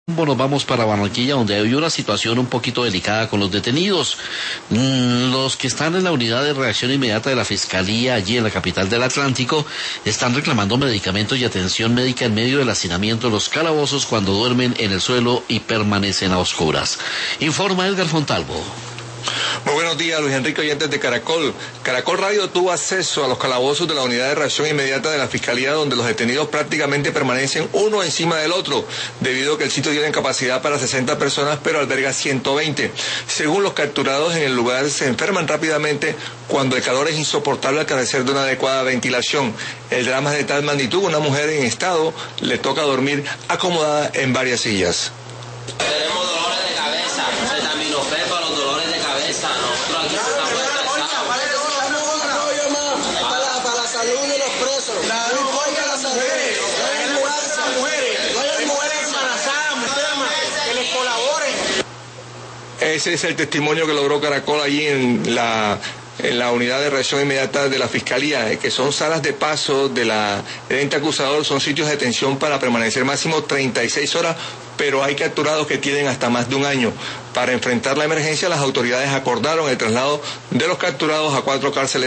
Nos vamos para Barranquilla, donde hay una situación un poquito delicada con los detenidos. Los que están en la unidad de reacción inmediata de la Fiscalía, allí en la capital del Atlántico, están reclamando medicamentos y atención médica en medio del hacinamiento de los calabozos cuando duermen en el suelo y permanecen a oscuras. Informa Edgar Fontalvo. Muy buenos días, Luis Enrique, oyentes de Caracol. Caracol Radio tuvo acceso a los calabozos de la unidad de reacción inmediata de la Fiscalía, donde los detenidos prácticamente permanecen uno encima del otro, debido a que el sitio tiene capacidad para 60 personas, pero alberga 120. Según los capturados en el lugar, se enferman rápidamente cuando el calor es insoportable al carecer de una adecuada ventilación. El drama es de tal magnitud, una mujer en estado le toca dormir acomodada en varias sillas. Tenemos dolores de cabeza, acetaminofén para los dolores de cabeza. Nosotros aquí estamos estresados. Para la salud de los presos. La salud. Hay mujeres embarazadas, que les colaboren. Ese es el testimonio que logró Caracol allí en la unidad de reacción inmediata de la Fiscalía, que son salas de paso del ente acusador, son sitios de detención para permanecer máximo 36 horas, pero hay capturados que tienen hasta más de un año. Para enfrentar la emergencia, las autoridades acordaron el traslado de los capturados a 4 cárceles